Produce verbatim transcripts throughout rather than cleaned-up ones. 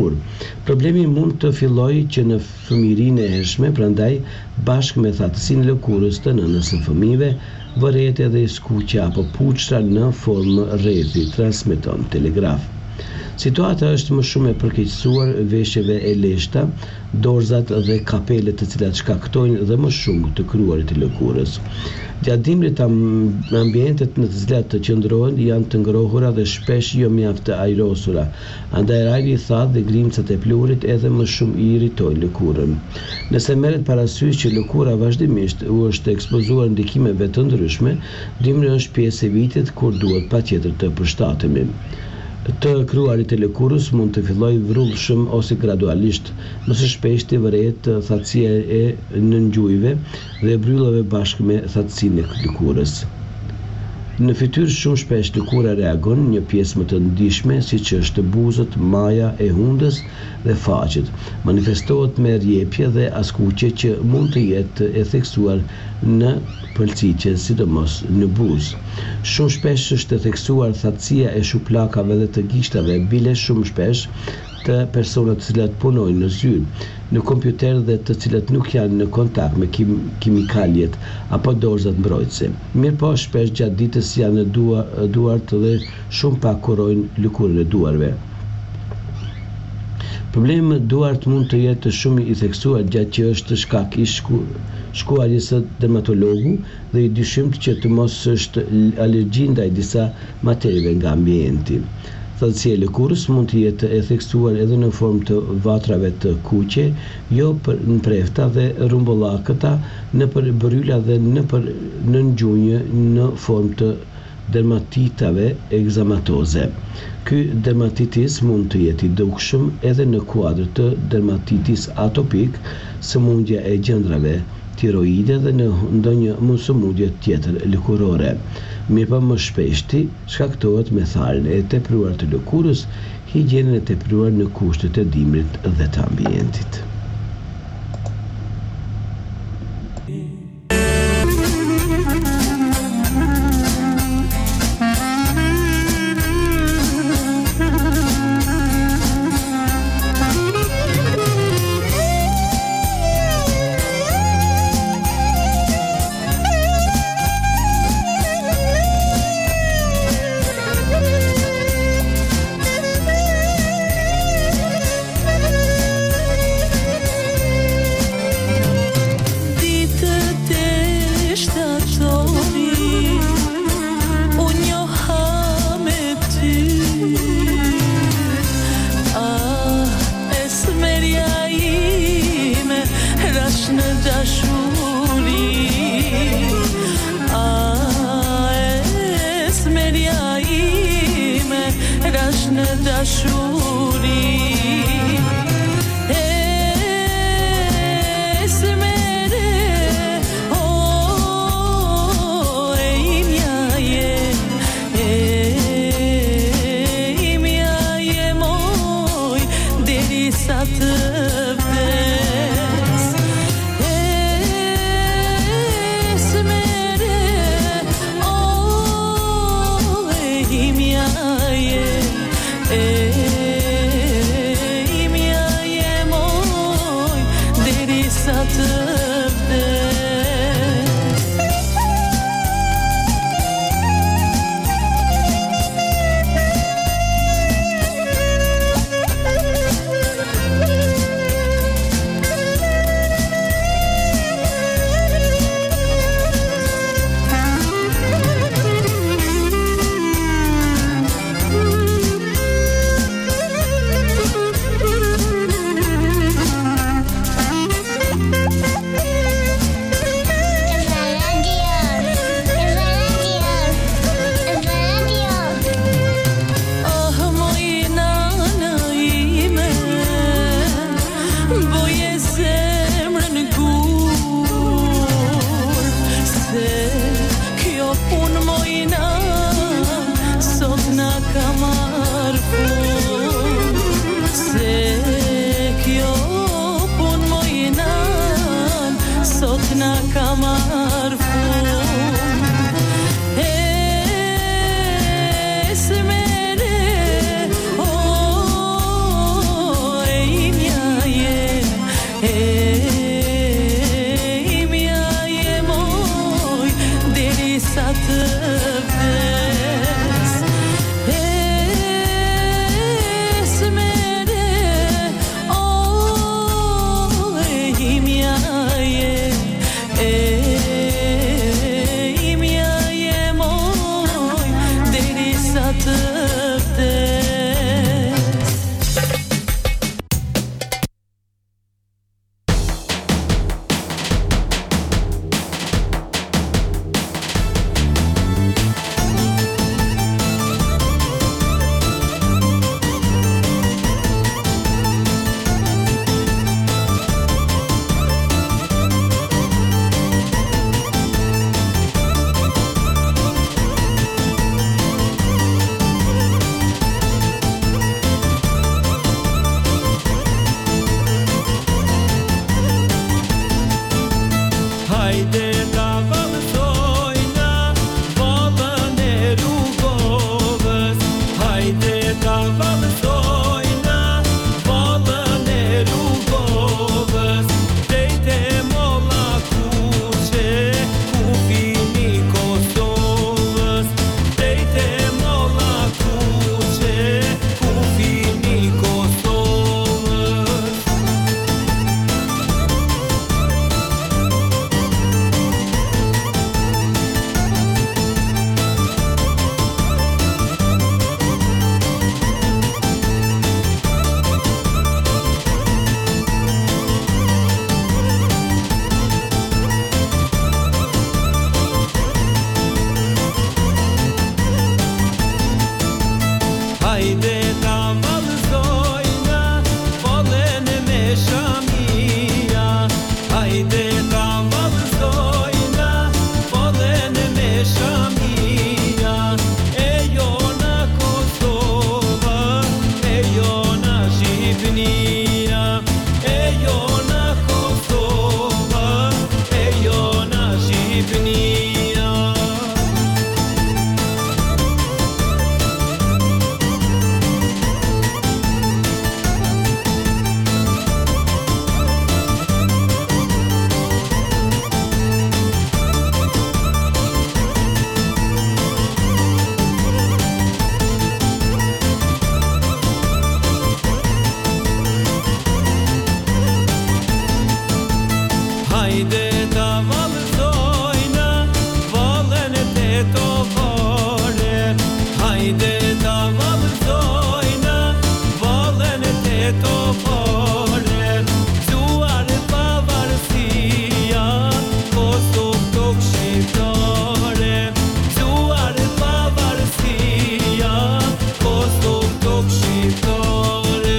lëkurë. Problemi mund të fillojë që në fëmijërinë e hershme, prandaj bashkë me thatësinë e lëkurës të nënës së fëmijëve, vëret edhe skuqja apo puçra në formë rrethi, transmeton Telegraf. Situata është më shumë e përkeqësuar veshjeve e leshta, dorzat dhe kapelet të cilat shkaktojnë dhe më shumë të kryuarit të lëkurës. Gjatë dimrit ambientet në të cilat të qëndrohen janë të ngrohura dhe shpesh jo mjaft të ajrosura, andaj rajri i thatë dhe grimcat e pluhurit edhe më shumë i irritojnë lëkurën. Nëse merret parasysh që lëkura vazhdimisht u është ekspozuar ndikimeve të ndryshme, dimri është pjesë e vitit kur duhet patjetër të përshtatemi. Të kryuarit të lëkurës mund të fillojë vrullshëm ose gradualisht, më së shpeshti vëret thatësia e nëngjujve dhe bryllave bashkë me thatësinë e lëkurës. Në fytyrë shumë shpesh lëkura reagon një pjesë më të ndihshme, siç është buzët, maja e hundës dhe faqet. Manifestohet me rrjepje dhe askuqje që mund të jetë e theksuar në pëlciqe, sidomos në buzë. Shumë shpesh është e theksuar thatësia e shuplakave dhe të gishtave, bile shumë shpesh të personat të cilat punojnë në zyrë, në kompjuter dhe të cilat nuk janë në kontakt me kim, kimikaljet apo dorzat mbrojtëse. Mirë po shpesh gjatë ditës janë në duar, duart dhe shumë pak kurojnë lëkurën e duarve. Problemi me duart mund të jetë shumë i theksuar gjatë që është shkak i shku, shkuarjes së dermatologu dhe i dyshimt që të mos është alergji ndaj disa materieve nga ambienti. Thatësia e lëkurës mund të jetë e theksuar edhe në formë të vatrave të kuqe, jo për në prefta dhe rumbullakëta, në për bryla dhe në për në gjunjë në formë të dermatitave egzamatoze. Ky dermatitis mund të jetë i dukshëm edhe në kuadër të dermatitis atopik, sëmundja e gjendrave tiroide dhe në ndonjë sëmundje tjetër lëkurore. Mirë pa më shpeshti shkaktohet me tharjen e tepruar të lëkurës, higjienën e tepruar në kushtet e dimrit dhe të ambientit. Esmere pare, gjuar e pavarësia, Kosovë tokë shqiptare, gjuar e pavarësia, Kosovë tokë shqiptare.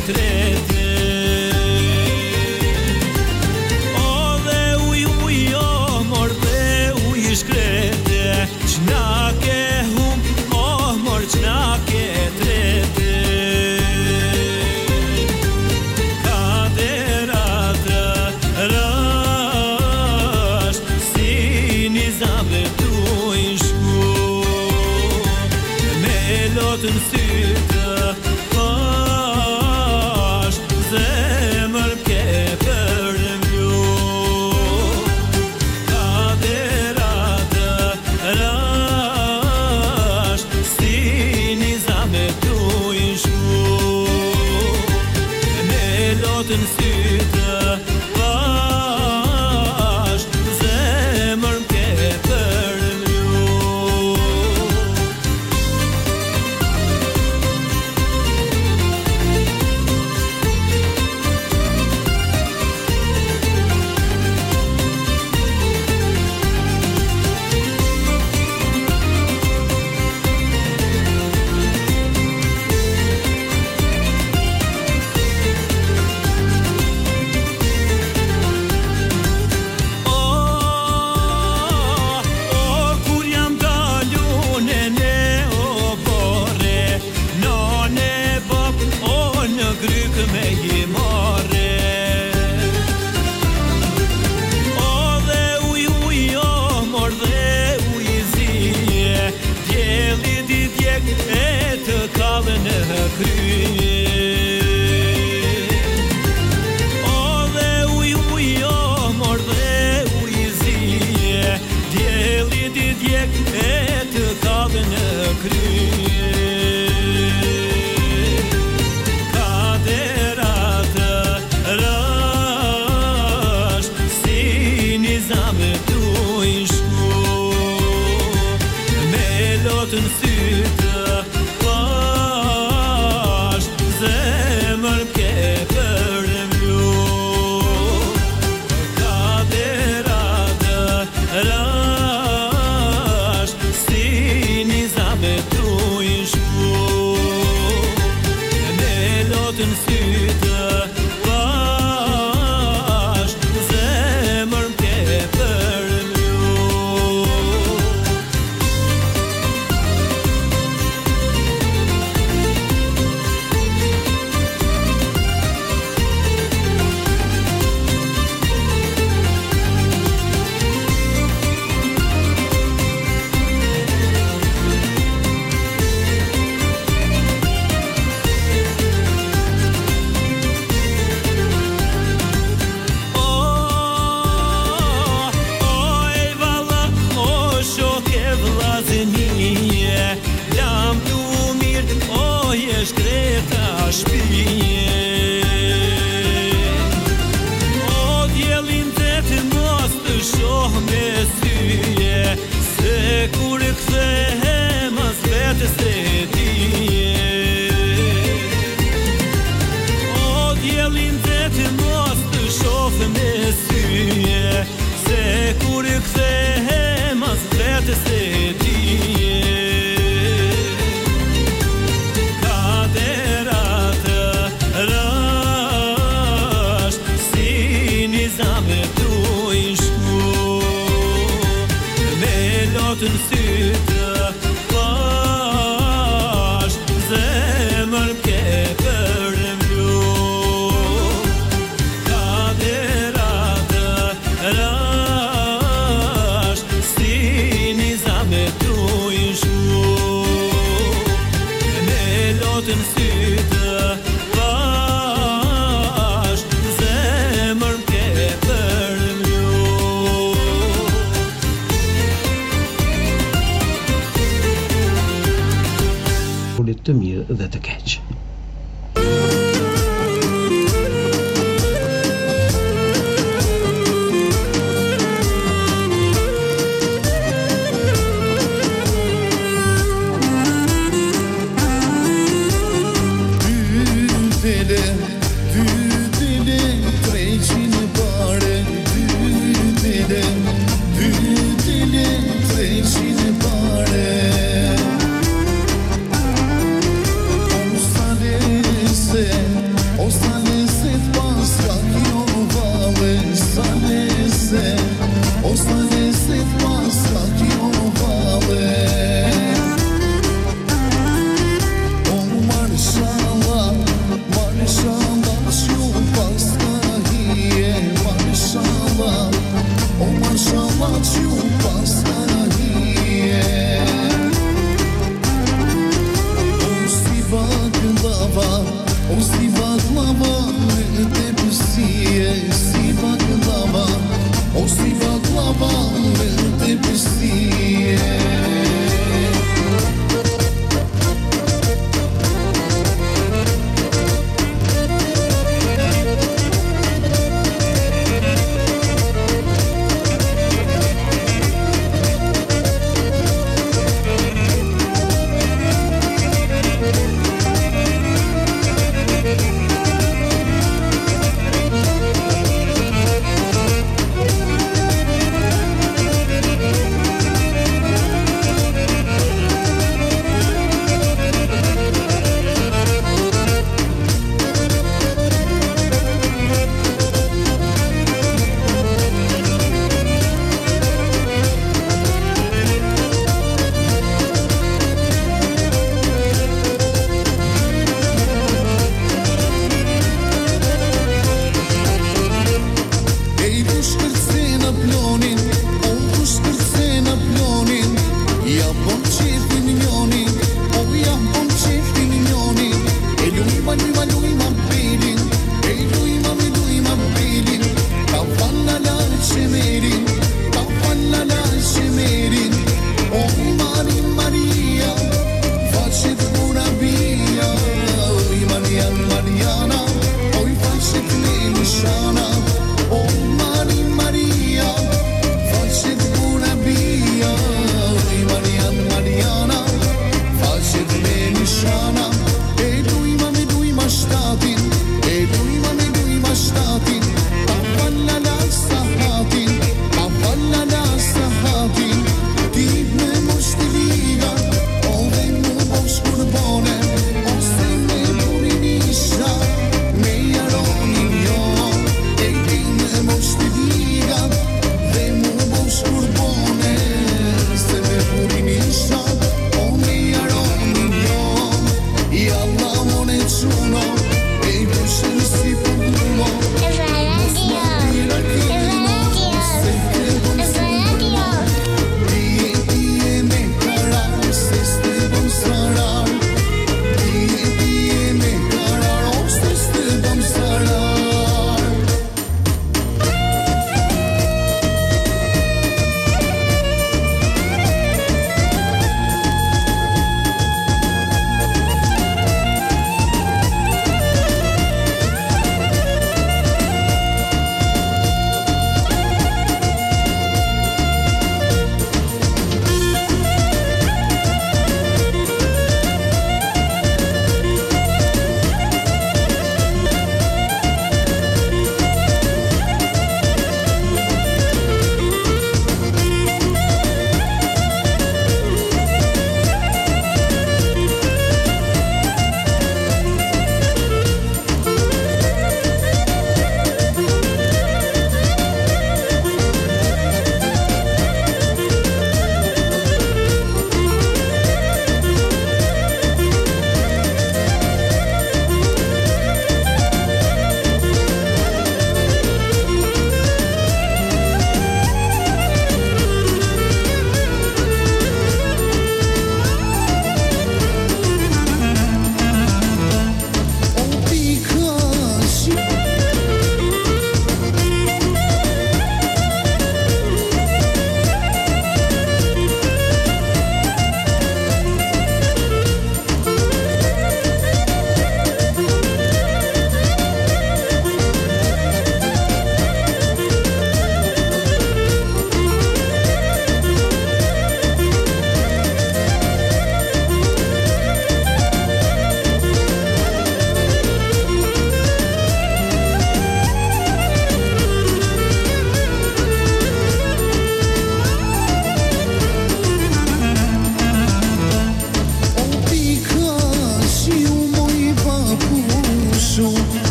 trete. O dhe uj uj o mor dhe uj shkrete, qna ke hum o mor qna ke trete. Lotën sytë pash, zemër ke për mju. Kaderatë rash, si një zame tu ishku. Me lotën sytë pash, zemër ke për mju. Me i more o dhe uj uj o mor dhe uj zije, djeli di djek e të kallën e krye. O dhe uj uj o mor dhe uj zije, djeli di djek e të kallën e krye. Lotën sytë pash, zemër ke për mju. Kaderatë rash, si një zame tu ishku. Me lotën sytë pash, zemër ke për mju. Lam tu mirë, o jesh kreta shpije. O djelin të të mos të shoh me syje, se kur kthehem as vetës e tije. O djelin të të mos të shoh me syje, se kur kthehem as vetës e tije. Lotën sytë pash, zemër ke për mju. Kaderatë rash, si një zame tu ishku. Me lotën sytë pash, zemër ke për mju. Të mirë dhe të keq.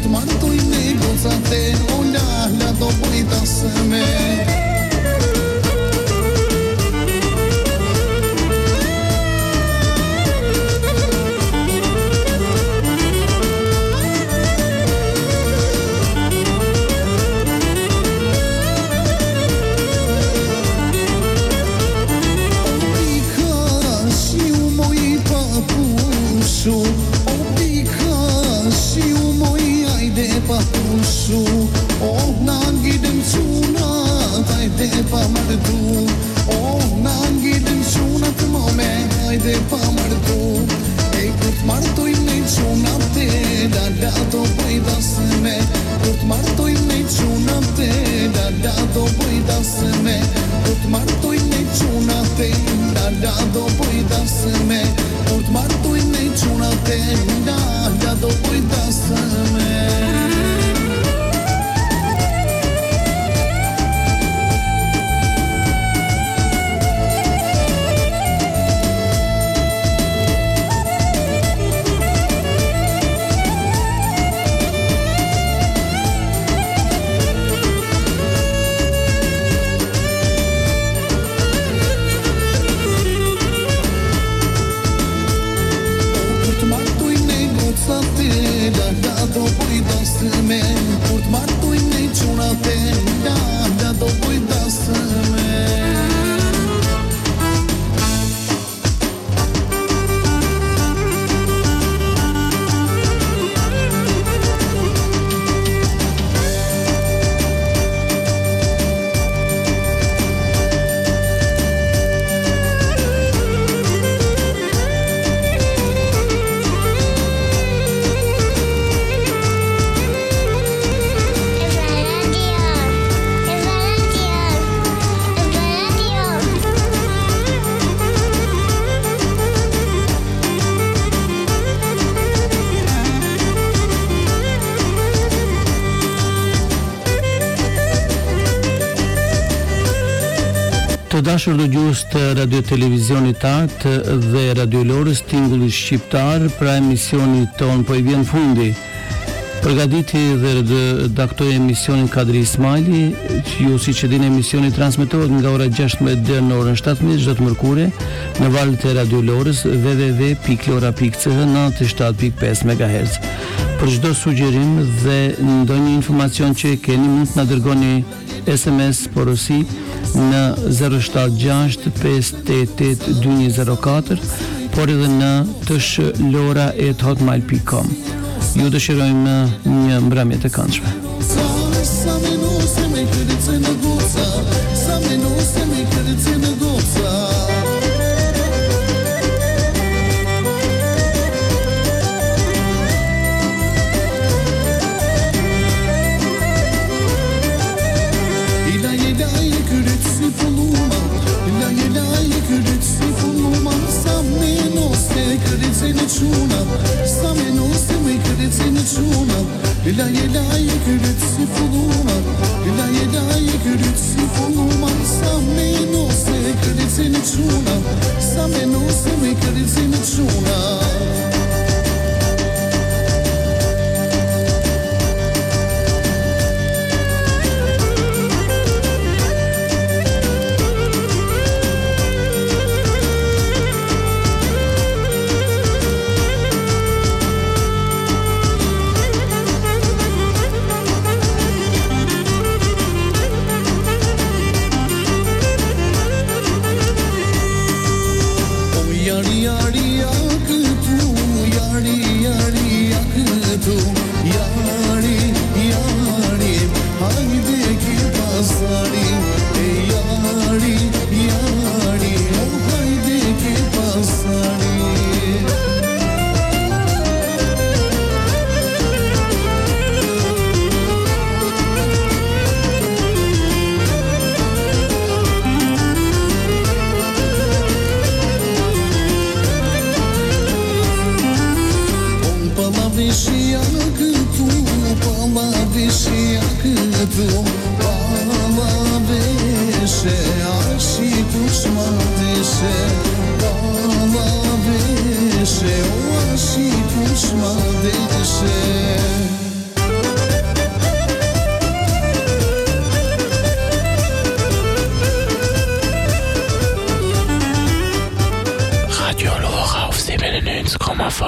martoj negocate olala do bëjtasme. O pika și u moi ai de papușu O nangidem suna ai de pamardu O nangidem suna tmome ai de pamardu Ei kut martoj nei suna te da da do bëjtasme Kut martoj nei suna te da da do bëjtasme Kut martoj nei suna te da da do bëjtasme Kut martoj nei suna te da da do bëjtasme do bëjtasme Kur t'martoj nej qunate da da do bëjtasme Të dashur dëgjues të Radio Televizionit Art dhe Radio Lorës, tingulli shqiptar, pra emisioni ton po i vjen fundi. Përgatiti dhe redaktoi emisionin Kadri Ismaili, që ju siç e dini emisioni transmetohet nga ora gjashtëmbëdhjetë deri në orën shtatëmbëdhjetë çdo të mërkure në valët e Radio Lorës w w w pikë lora pikë c h nëntëdhjetë e shtatë pikë pesë megahertz. Për çdo sugjerim dhe ndonjë informacion që keni mund të na dërgoni S M S porosi në zero shtat gjasht pesë tetë tetë dy një zero katër, por edhe në tsh-lora at hotmail pikë com. Ju dëshirojmë një mbrëmje të këndshme. Sa me nu se me kërice në goca Sa me nu se me kërice në goca Ila ila e kërice si pulluma Ila ila e kërice si pulluma Sa me nu se kërice në quna Sa me nu se me kërice në quna Ila ila e kërice si pulluma Ila ila e kërice si pulluma Sa me nu se kërice në quna Sa me nu se me kërice në quna Push my s'ka ma fal.